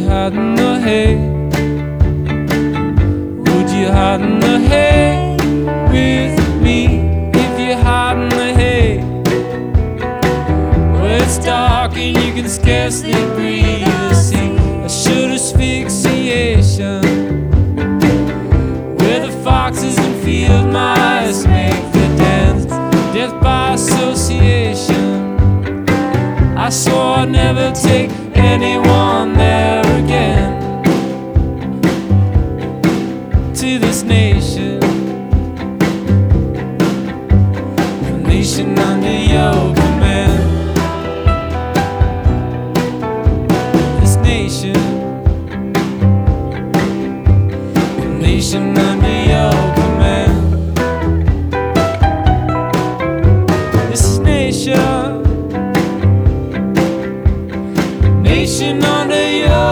hide in the hay? Would you hide in the hay with me? If you hide in the hay where it's dark and you can scarcely breathe, you see a should asphyxiation where the foxes and field mice make their dance, death by association. I swore I'd never take anyone there again. To this nation, a nation under your command. This nation, a nation under your command. This nation, nation under your